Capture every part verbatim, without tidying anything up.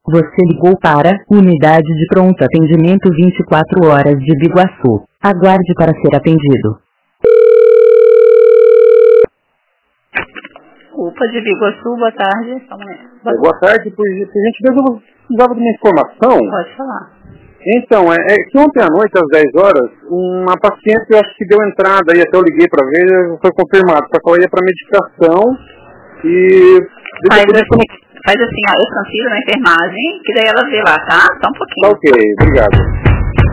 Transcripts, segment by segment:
Você ligou para Unidade de Pronto Atendimento vinte e quatro horas de Biguaçu. Aguarde para ser atendido. UPA de Biguaçu, boa tarde. Boa, boa tarde, por, por gentileza, eu precisava de uma informação. Pode falar. Então, é, é que ontem à noite, às dez horas, uma paciente, eu acho que deu entrada aí, até eu liguei para ver, foi confirmado, só que ela ia para medicação e... Faz assim, faz assim, ó, eu transfiro na enfermagem, que daí ela vê lá, tá? Só um pouquinho. Tá ok, obrigado.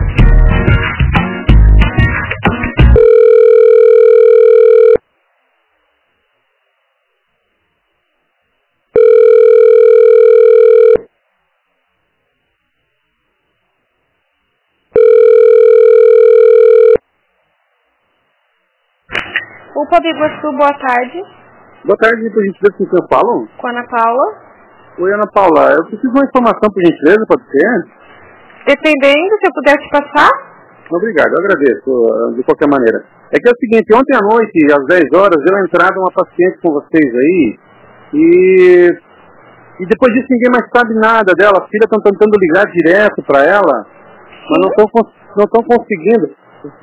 UPA Biguaçu, boa tarde. Boa tarde, por gentileza, com quem eu falo? Com a Ana Paula. Oi, Ana Paula, eu preciso de uma informação, por gentileza, pode ser? Dependendo, se eu puder te passar. Obrigado, eu agradeço, de qualquer maneira. É que é o seguinte, ontem à noite, às dez horas, deu entrada uma paciente com vocês aí, e, e depois disso ninguém mais sabe nada dela, as filhas estão tentando ligar direto para ela, mas não estão não estão conseguindo.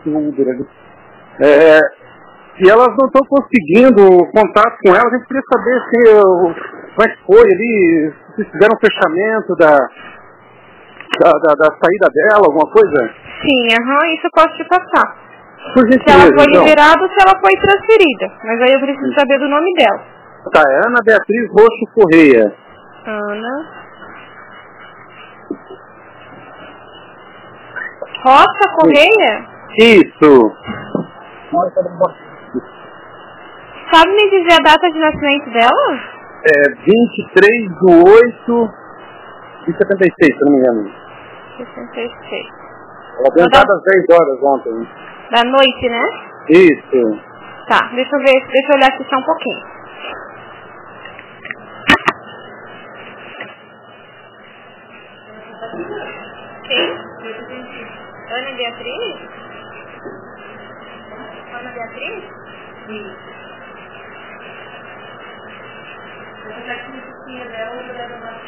É, e elas não estão conseguindo contato com ela. A gente queria saber se, uh, como é que foi ali, se fizeram um fechamento da, da, da, da saída dela, alguma coisa? Sim, aham, uhum, isso eu posso te passar. Por gentileza, se ela foi então. liberada ou se ela foi transferida. Mas aí eu preciso saber do nome dela. Tá, é Ana Beatriz Roxo Correia. Ana Roça Correia? Isso. Sabe me dizer a data de nascimento dela? É vinte e três de oito de setenta e seis, se não me engano. setenta e seis. Ela deu entrada às dez horas ontem. Da noite, né? Isso. Tá, deixa eu ver, deixa eu olhar aqui só um pouquinho. Quem? Ana Beatriz? Ana Beatriz? Sim. Essa aqui dela, eu vou dar uma...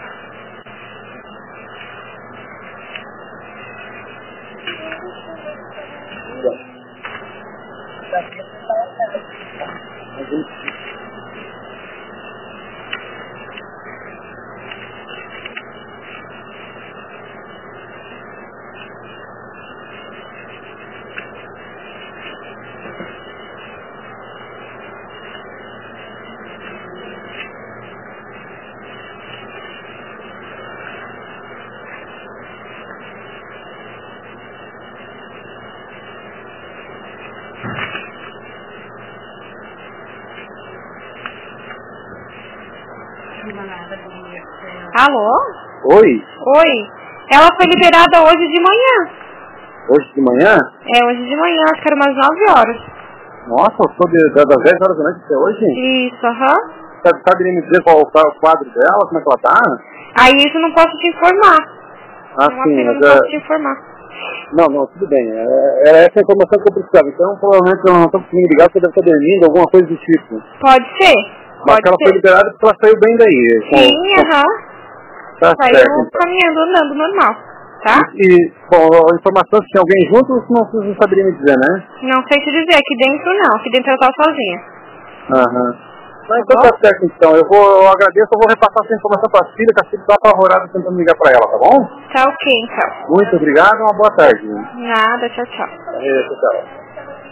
Alô? Oi? Oi. Ela foi liberada hoje de manhã. Hoje de manhã? É, hoje de manhã, acho que era umas nove horas. Nossa, eu sou de, das dez horas da noite até hoje? Isso, aham. Uhum. Sabe, sabe me dizer qual é o quadro dela, como é que ela tá? Aí isso eu não posso te informar. Ah, não, sim. eu não mas posso é... te informar. Não, não, tudo bem. É, era essa a informação que eu precisava. Então, provavelmente eu não estou conseguindo ligar porque deve estar dormindo, alguma coisa do tipo. Pode ser. Mas Pode que ela ser. foi liberada porque ela saiu bem daí. Sim, com... aham. Tá saiu certo, então. caminhando, andando normal, tá? E, e bom, a informação se tinha alguém junto, não, não saberia me dizer, né? Não sei te dizer, aqui dentro não, aqui dentro eu tava sozinha. Aham. Mas então tá certo então, eu vou, eu agradeço, eu vou repassar essa informação para a filha, que a filha está apavorada tentando ligar para ela, tá bom? Tá ok, então. Muito obrigado, uma boa tarde. Nada, tchau, tchau. É, tchau.